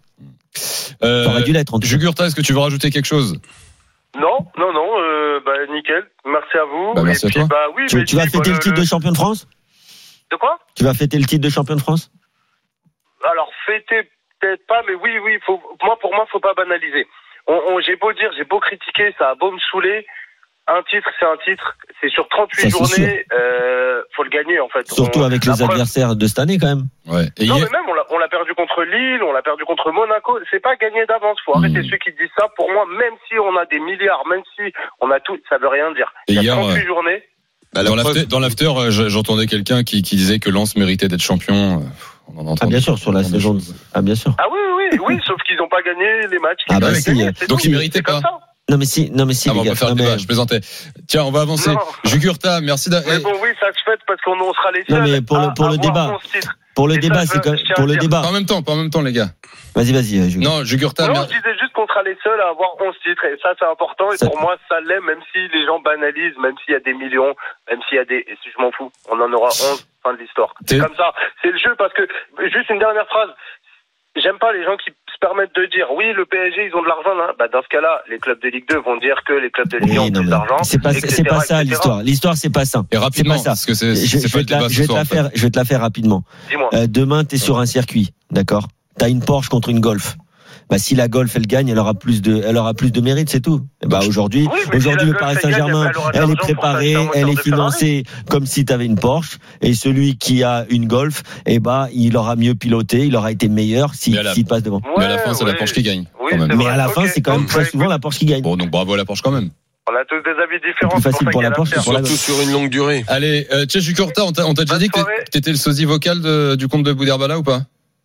Euh, ça aurait dû l'être. Jugurta, est-ce que tu veux rajouter quelque chose? Non, non, non. Euh, bah nickel. Merci à vous. Bah, merci Et à puis, toi. Bah, oui, tu, tu vas fêter le titre de champion de France? De quoi? Tu vas fêter le titre de champion de France? Alors fêter peut-être pas, mais oui, oui. Faut, moi, pour moi, faut pas banaliser. On, on, j'ai beau dire, j'ai beau critiquer, ça a beau me saouler. Un titre, c'est un titre. C'est sur trente-huit ça, journées. Euh, faut le gagner, en fait. Surtout on, avec les preuve... adversaires de cette année, quand même. Ouais. Et non, hier... mais même, on l'a, on l'a perdu contre Lille, on l'a perdu contre Monaco. C'est pas gagné d'avance. Faut mmh. arrêter ceux qui disent ça. Pour moi, même si on a des milliards, même si on a tout, ça veut rien dire. Et Il y a hier, trente-huit ouais. journées. Bah, dans, l'after, dans l'after, j'entendais quelqu'un qui, qui disait que Lens méritait d'être champion. On en ah bien sûr, sur la saison. Ah bien sûr. Ah oui, oui, oui, oui sauf qu'ils n'ont pas gagné les matchs. Ah bah si. Gagné, donc tout. ils méritaient pas. Non mais si, non mais si. Ah, bon, on va faire le débat, je plaisantais. Tiens, on va avancer. Jugurtha, merci. D'a... Mais bon, oui, ça se fait parce qu'on on sera les seuls. Non mais pour le pour le débat, pour le débat, c'est comme pour le débat. Pas en même temps, pas en même temps, les gars. Vas-y, vas-y. Jugurtha. Non, Jugurtha. Non, je disais juste qu'on sera les seuls à avoir onze titres et ça c'est important et ça... pour moi ça l'est, même si les gens banalisent, même s'il y a des millions, même s'il y a des, et si je m'en fous, on en aura onze, fin de l'histoire. C'est comme ça, c'est le jeu parce que juste une dernière phrase. J'aime pas les gens qui se permettent de dire oui, le P S G ils ont de l'argent là. Bah dans ce cas-là, les clubs de Ligue deux vont dire que les clubs de Ligue un oui, ont plus d'argent. C'est pas, et cetera, c'est pas ça et cetera. L'histoire. L'histoire c'est pas ça. Et rapidement, c'est pas ça. Parce que c'est, je, c'est je pas vais le débat la, je vais te la faire, je vais te la faire rapidement. Dis-moi. Euh, demain t'es sur un circuit, d'accord. T'as une Porsche contre une Golf. Bah si la Golf elle gagne, elle aura plus de, elle aura plus de mérite, c'est tout. Et bah aujourd'hui, oui, aujourd'hui si le Paris Saint-Germain, elle, elle est préparée, elle est financée comme si tu avais une Porsche, et celui qui a une Golf, et bah il aura mieux piloté, il aura été meilleur s'il si, si passe devant. Ouais, mais à la fin c'est ouais. la Porsche qui gagne. Oui, quand même. Mais à la fin okay. c'est quand même très souvent la Porsche qui gagne. Bon donc bravo à la Porsche quand même. On a tous des avis différents. C'est plus facile pour la Porsche que pour la Golf. Surtout sur une longue durée. Allez, euh, Tchè Jugurtha, on t'a, on t'a déjà dit que t'étais le sosie vocal de, du compte de Boudherbala ou pas?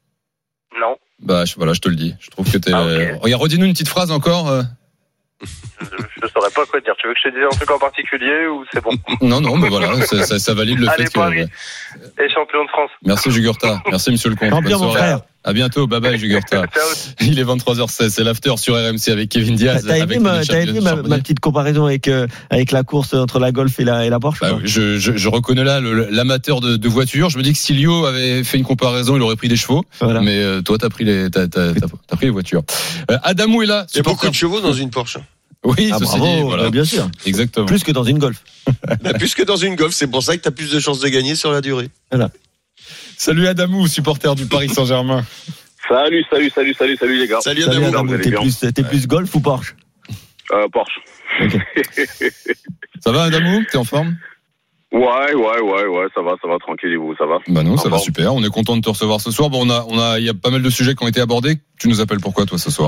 Non. Bah je, voilà, je te le dis. Je trouve que t'es. Ah, okay. Regarde, redis-nous une petite phrase encore. Euh... Je, je saurais pas quoi dire. Tu veux que je te dise un truc en particulier ou c'est bon? Non, non, mais voilà, ça, ça, ça valide le Allez, fait Paris que. Et champion de France. Merci Jugurtha. Merci Monsieur le Comte. Champion mon frère. À bientôt, bye bye Jugurtha. Il est vingt-trois heures seize, c'est l'after sur R M C avec Kevin Diaz. T'as aimé, ma, t'as aimé ma, ma petite comparaison avec euh, avec la course entre la Golf et la et la Porsche? Bah, je, je je reconnais là le, l'amateur de, de voitures. Je me dis que si Lio avait fait une comparaison, il aurait pris des chevaux. Voilà. Mais euh, toi, t'as pris les t'as t'as, t'as, t'as pris les voitures. Euh, Adamou est là. Il y a beaucoup de chevaux dans une Porsche. Oui, ah, ceci bravo, dit, voilà. Bah, bien sûr. Exactement. Plus que dans une Golf. Bah, plus que dans une Golf, c'est pour ça que t'as plus de chances de gagner sur la durée. Voilà. Salut Adamou, supporter du Paris Saint-Germain. Salut, salut, salut, salut, salut les gars. Salut Adamou. Salut Adamou. T'es, plus, t'es ouais. plus Golf ou Porsche? euh, Porsche. Okay. Ça va Adamou? T'es en forme? Ouais, ouais, ouais, ouais, ça va, ça va, tranquille, et vous, ça va? Bah non, ça en va forme. super. On est content de te recevoir ce soir. Bon, on a, on a, il y a pas mal de sujets qui ont été abordés. Tu nous appelles pourquoi toi ce soir?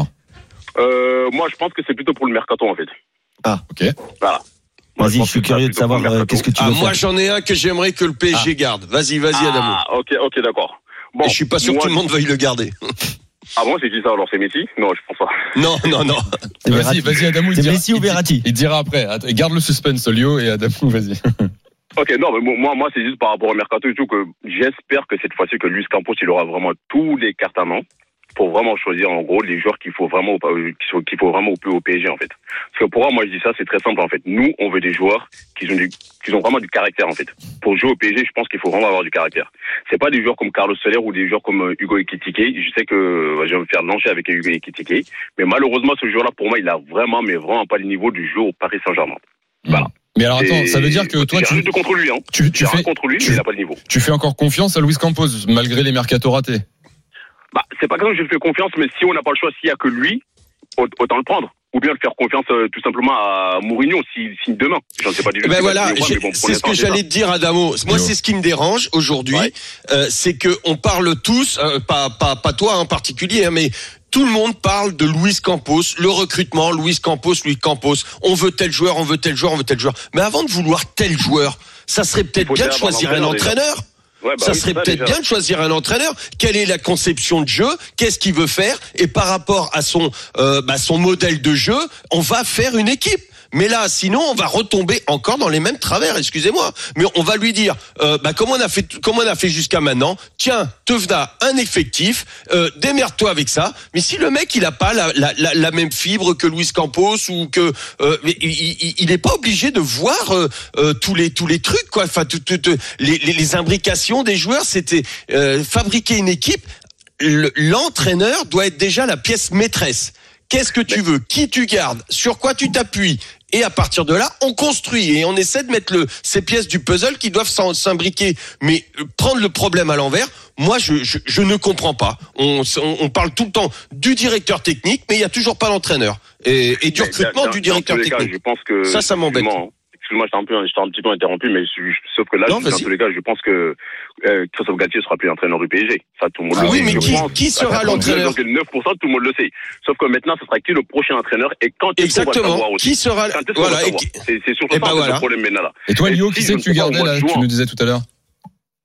Euh, moi, je pense que c'est plutôt pour le mercato en fait. Ah, ok. Voilà. Moi, vas-y, je suis curieux de savoir euh, qu'est-ce que tu veux ah, faire. Moi, j'en ai un que j'aimerais que le P S G ah. garde. Vas-y, vas-y, ah, Adamou. Ah, ok, ok, d'accord. Bon, et je suis pas sûr moi, que tout le monde veuille le garder. Ah bon, c'est qui ça alors? C'est Messi? Non, je pense pas. Non, non, non. Vas-y, vas-y, Adamou. C'est Messi ou Verratti? Il dira après. Garde le suspense, Lio et Adamou, vas-y. Ok, non, mais moi, moi, c'est juste par rapport au mercato et tout que j'espère que cette fois-ci que Luis Campos, il aura vraiment tous les cartes à main pour vraiment choisir, en gros, les joueurs qu'il faut vraiment au, qu'il faut vraiment au, au P S G, en fait. Parce que pour moi, moi, je dis ça, c'est très simple, en fait. Nous, on veut des joueurs qui ont du, qui ont vraiment du caractère, en fait. Pour jouer au P S G, je pense qu'il faut vraiment avoir du caractère. C'est pas des joueurs comme Carlos Soler ou des joueurs comme Hugo Ekitike. Je sais que je vais me faire lancer avec Hugo Ekitike. Mais malheureusement, ce joueur-là, pour moi, il a vraiment, mais vraiment pas le niveau du jeu au Paris Saint-Germain. Voilà. Mais alors attends, ça veut dire que toi tu rien contre lui hein. Tu, tu fais contre lui, tu, mais il a pas le niveau. Tu fais encore confiance à Luis Campos malgré les mercatos ratés. Bah, c'est pas comme je lui fais confiance, mais si on n'a pas le choix, s'il y a que lui, autant le prendre. Ou bien le faire confiance euh, tout simplement à Mourinho si, si demain. J'en sais pas du tout. Ben voilà, bon, c'est ce que j'allais te dire, Adamo. Moi, c'est ce qui me dérange aujourd'hui, ouais. euh, c'est que on parle tous, euh, pas pas pas toi en particulier, hein, mais tout le monde parle de Luis Campos, le recrutement, Luis Campos, Luis Campos. On veut tel joueur, on veut tel joueur, on veut tel joueur. Mais avant de vouloir tel joueur, ça serait peut-être bien de choisir un entraîneur. Ouais, bah ça oui, serait ça, peut-être déjà. bien de choisir un entraîneur. Quelle est la conception de jeu? Qu'est-ce qu'il veut faire? Et par rapport à son euh, bah, son modèle de jeu, on va faire une équipe. Mais là, sinon, on va retomber encore dans les mêmes travers. Excusez-moi, mais on va lui dire, euh, bah comment on a fait, comment on a fait jusqu'à maintenant. Tiens, te v'da un effectif, euh, démerde-toi avec ça. Mais si le mec il a pas la, la, la, la même fibre que Luis Campos ou que, euh, mais il, il est pas obligé de voir euh, euh, tous les tous les trucs quoi. Enfin, tout, tout, tout, les, les les imbrications des joueurs, c'était euh, fabriquer une équipe. Le, l'entraîneur doit être déjà la pièce maîtresse. Qu'est-ce que tu veux? Qui tu gardes? Sur quoi tu t'appuies? Et à partir de là, on construit et on essaie de mettre le, ces pièces du puzzle qui doivent s'imbriquer. Mais prendre le problème à l'envers, moi, je, je, je ne comprends pas. On, on, on parle tout le temps du directeur technique, mais il y a toujours pas l'entraîneur et, et du recrutement dans, du directeur dans technique. Cas, je pense que ça, ça m'embête. Excuse-moi, je t'ai un peu, je t'ai un petit peu interrompu, mais sauf que là, non, dans tous les cas, je pense que euh, Christophe Galtier sera plus entraîneur du P S G. Ça, tout le monde ah le oui, sait. mais je qui, pense, qui sera l'entraîneur? neuf pour cent, tout le monde le sait. Sauf que maintenant, ce sera qui le prochain entraîneur et quand est-ce qu'on va savoir aussi. Qui sera quand voilà, qui... c'est, c'est surtout ça bah voilà. le problème maintenant là. Et toi, Lio, qui c'est que tu gardais là? Tu nous disais tout à l'heure.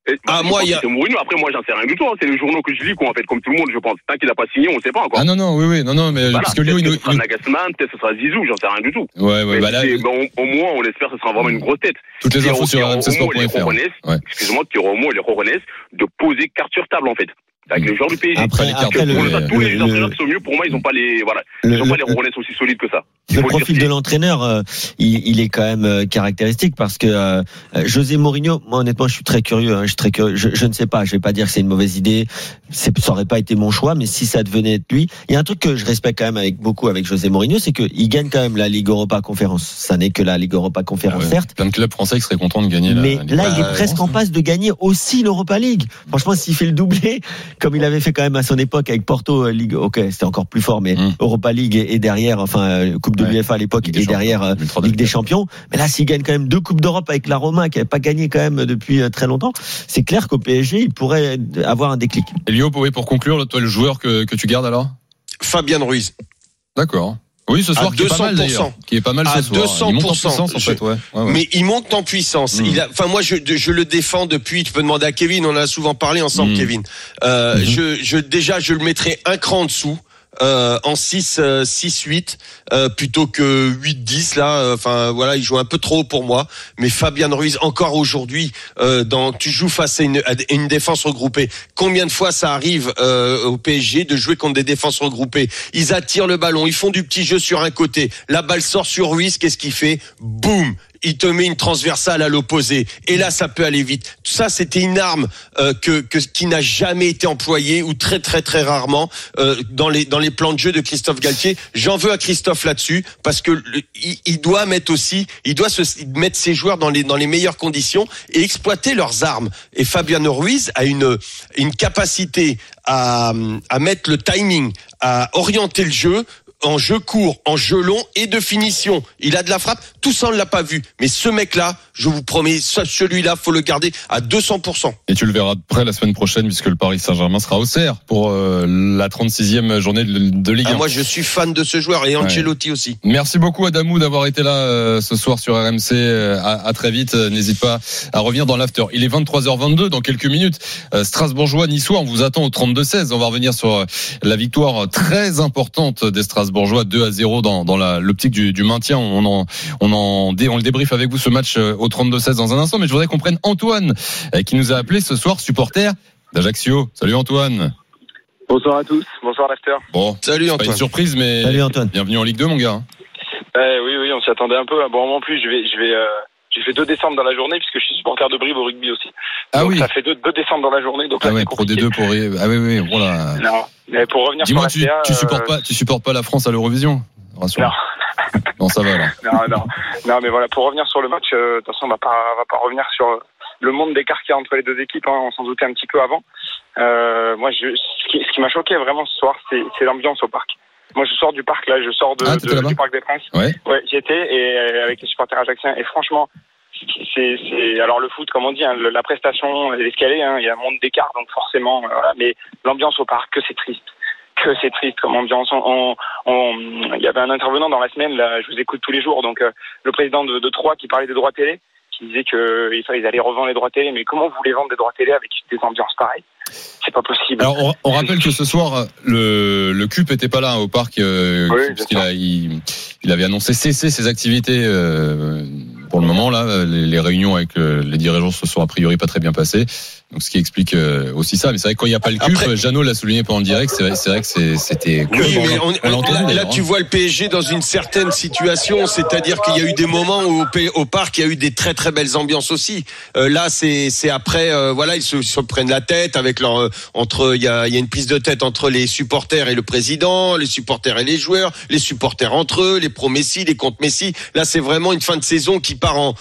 Et, bah, ah, moi, il y a. C'est Mourinho. Après, moi, j'en sais rien du tout. Hein. C'est les journaux que je lis, quoi, en fait, comme tout le monde, je pense. Tant qu'il n'a pas signé, on ne sait pas encore. Ah non, non, oui, oui, non, non, mais voilà. parce que Lyon, il nous. Peut-être que ce sera Nagelsmann, peut-être que ce sera Zizou, j'en sais rien du tout. Ouais, ouais, mais bah là. Bah, au, au moins, on l'espère, ce sera vraiment une grosse tête. Toutes les infos sur r m c sport point f r. Ouais. Excusez-moi, qui auront au moins les reconnaissent de poser carte sur table, en fait. Avec les joueurs du P S G. Après, après le, le, tous les le, entraîneurs qui sont mieux, pour moi, ils n'ont pas les, voilà, le, ils n'ont pas les le, reconnaissances aussi solides que ça. Le profil de l'entraîneur, euh, il, il est quand même euh, caractéristique parce que euh, José Mourinho, moi honnêtement, je suis très curieux. Hein, je suis très curieux. Je, je ne sais pas. Je vais pas dire que c'est une mauvaise idée. C'est, ça aurait pas été mon choix, mais si ça devenait être lui, il y a un truc que je respecte quand même avec beaucoup avec José Mourinho, c'est que il gagne quand même la Ligue Europa Conférence. Ça n'est que la Ligue Europa Conférence, ah ouais. certes. Plein de clubs français qui seraient contents de gagner. Mais la, là, la, il est presque en passe de gagner aussi l'Europa League. Franchement, s'il fait le doublé, comme il avait fait quand même à son époque avec Porto, Ligue, ok, c'était encore plus fort, mais mmh. Europa League et, et derrière, enfin Coupe de ouais. l'UEFA à l'époque et derrière euh, Ligue des Champions. Mais là, s'il gagne quand même deux Coupes d'Europe avec la Roma, qui n'avait pas gagné quand même depuis euh, très longtemps, c'est clair qu'au P S G, il pourrait avoir un déclic. Et Lio, oui, pour conclure, toi, le joueur que, que tu gardes alors? Fabien Ruiz. D'accord. Oui, ce soir, qui est pas mal d'ailleurs. Qui est pas mal ce à soir. deux cents pour cent. Il monte en puissance, en fait, ouais. Ouais, ouais. Mais il monte en puissance. Mmh. Il a, enfin, moi, je, je le défends depuis, tu peux demander à Kevin, on en a souvent parlé ensemble, mmh. Kevin. Euh, mmh. je, je, déjà, je le mettrais un cran en dessous. Euh, en six huit euh, plutôt que huit dix là, enfin euh, voilà, il joue un peu trop haut pour moi, mais Fabien Ruiz encore aujourd'hui euh, dans tu joues face à une, à une défense regroupée. Combien de fois ça arrive euh, au P S G de jouer contre des défenses regroupées? Ils attirent le ballon, ils font du petit jeu sur un côté, la balle sort sur Ruiz, qu'est-ce qu'il fait? Boum, il te met une transversale à l'opposé. Et là, ça peut aller vite. Tout ça, c'était une arme euh, que, que qui n'a jamais été employée ou très très très rarement euh, dans les dans les plans de jeu de Christophe Galtier. J'en veux à Christophe là-dessus parce que le, il, il doit mettre aussi, il doit se mettre ses joueurs dans les dans les meilleures conditions et exploiter leurs armes. Et Fabien Ruiz a une une capacité à à mettre le timing, à orienter le jeu en jeu court, en jeu long et de finition. Il a de la frappe, tout ça on ne l'a pas vu. Mais ce mec-là, je vous promets, celui-là, faut le garder à deux cents pour cent. Et tu le verras près la semaine prochaine puisque le Paris Saint-Germain sera au Cerf pour euh, la trente-sixième journée de, de Ligue un. Ah, moi, je suis fan de ce joueur et Ancelotti ouais. aussi. Merci beaucoup Adamou d'avoir été là euh, ce soir sur R M C. Euh, à, à très vite. N'hésite pas à revenir dans l'after. Il est vingt-trois heures vingt-deux dans quelques minutes. Euh, Strasbourgeois, Niçois, on vous attend au trente-deux seize. On va revenir sur euh, la victoire très importante des Strasbourgeois deux à zéro dans, dans la, l'optique du, du maintien. On en, on en dé, on le débriefe avec vous ce match euh, au trente-deux seize dans un instant. Mais je voudrais qu'on prenne Antoine euh, qui nous a appelé ce soir, supporter d'Ajaccio. Salut Antoine. Bonsoir à tous. Bonsoir l'after. Bon, salut Antoine. Pas une surprise, mais salut Antoine. Bienvenue en Ligue deux, mon gars. Eh, oui, oui, on s'y attendait un peu. Bon, en plus, je vais, je vais, euh, j'ai fait deux décemembre dans la journée puisque je suis supporter de Brive au rugby aussi. Ah donc, oui. Ça fait deux, deux décembre dans la journée. Donc ah là, ouais, Pro D deux pour. Ah oui, oui, voilà. Non, mais pour revenir Dis-moi, sur tu, la tu supportes euh... pas, tu supportes pas la France à l'Eurovision? Rassure. Non. Non, ça va là. non, non, non, mais voilà, pour revenir sur le match, euh, de toute façon, on va pas, on va pas revenir sur le monde d'écart qu'il y a entre les deux équipes. Hein, on s'en doutait un petit peu avant. Euh, moi, je, ce qui, ce qui m'a choqué vraiment ce soir, c'est, c'est l'ambiance au parc. Moi, je sors du parc là, je sors de, ah, de du Parc des Princes. Ouais. Ouais, j'y étais et euh, avec les supporters ajacciens. Et franchement, c'est, c'est alors le foot, comme on dit, hein, le, la prestation, l'escalier, hein, il y a un monde d'écart, donc forcément, euh, voilà. Mais l'ambiance au parc, que c'est triste. Que c'est triste comme ambiance. On, on, on, il y avait un intervenant dans la semaine, là, je vous écoute tous les jours, donc euh, le président de, de Troyes qui parlait des droits télé, qui disait qu'ils allaient revendre les droits télé, mais comment vous voulez vendre des droits télé avec des ambiances pareilles? C'est pas possible. Alors on, on rappelle que ce soir le, le C U P était pas là hein, au parc euh, oui, parce qu'il a, il, il avait annoncé cesser ses activités euh, pour le moment là. Les, les réunions avec euh, les dirigeants se sont a priori pas très bien passées. Donc ce qui explique euh, aussi ça. Mais c'est vrai que quand il n'y a pas le C U P, Après, Jeannot l'a souligné pendant le direct, c'est vrai, c'est vrai que c'est, c'était. Oui, mais on, on l'a entendu, là, là tu vois le P S G dans une certaine situation, c'est-à-dire qu'il y a eu des moments où au, au parc il y a eu des très très belles ambiances aussi. Euh, là c'est c'est après euh, voilà ils se, se prennent la tête avec leur euh, entre il y a il y a une prise de tête entre les supporters et le président, les supporters et les joueurs, les supporters entre eux, les pro Messi, les contre Messi. Là c'est vraiment une fin de saison qui part en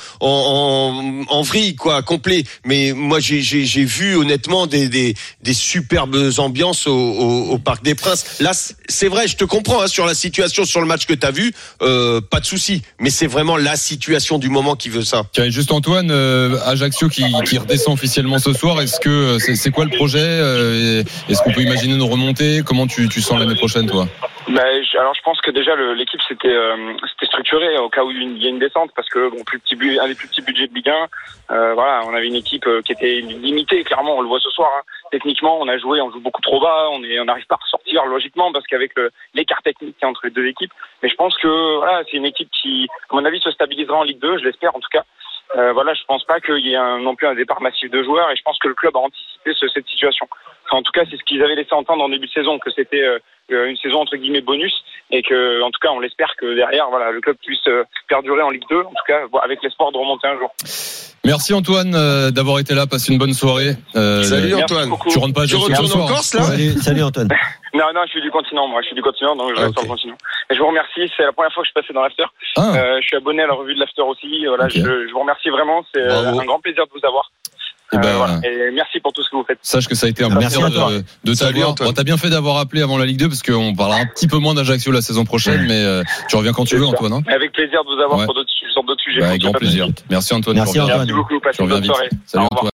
en en, en vrille quoi, complet. Mais moi j'ai j'ai j'ai vu honnêtement des des des superbes ambiances au, au, au Parc des Princes. Là c'est vrai, je te comprends hein, sur la situation sur le match que tu as vu, euh, pas de souci, mais c'est vraiment la situation du moment qui veut ça. Tiens, juste Antoine, euh, Ajaccio qui qui redescend officiellement ce soir, est-ce que c'est c'est quoi le projet? Est-ce qu'on peut imaginer nous remonter? Comment tu, tu sens l'année prochaine, toi? Bah, je, alors je pense que déjà le, l'équipe c'était euh, c'était structuré au cas où il y a une descente parce que bon plus petit un des plus petits budgets de Ligue un, euh, voilà on avait une équipe euh, qui était limitée clairement, on le voit ce soir. Hein. Techniquement on a joué, on joue beaucoup trop bas, on est on n'arrive pas à ressortir logiquement parce qu'avec le, l'écart technique qu'il y a entre les deux équipes. Mais je pense que voilà c'est une équipe qui à mon avis se stabilisera en Ligue deux, je l'espère en tout cas. Euh, voilà, je pense pas qu'il y ait un, non plus un départ massif de joueurs et je pense que le club a anticipé ce, cette situation. Enfin, en tout cas, c'est ce qu'ils avaient laissé entendre en début de saison, que c'était euh, une saison entre guillemets bonus et que, en tout cas, on l'espère que derrière, voilà, le club puisse euh, perdurer en Ligue deux, en tout cas, avec l'espoir de remonter un jour. Merci Antoine euh, d'avoir été là, passe une bonne soirée. Euh, salut Antoine. Tu rentres pas tu retournes en Corse là? Salut, salut Antoine. Non, non, je suis du continent, moi, je suis du continent, donc je reste okay. sur le continent. Et je vous remercie, c'est la première fois que je passais dans l'After. Ah. Euh, je suis abonné à la revue de l'After aussi. Voilà, okay. je, je vous remercie vraiment, c'est Bravo. un grand plaisir de vous avoir. Et, ben, euh, voilà. et merci pour tout ce que vous faites. Sache que ça a été un plaisir de, de t'avoir. Bon, t'as bien fait d'avoir appelé avant la Ligue deux parce qu'on parlera un petit peu moins d'Ajaccio la saison prochaine, mais euh, tu reviens quand tu veux, Antoine. Hein. Avec plaisir de vous avoir ouais. pour d'autres, sur d'autres sujets. Avec grand plaisir. Merci Antoine. Merci, Antoine. Merci beaucoup. Passez une bonne soirée. Salut Antoine.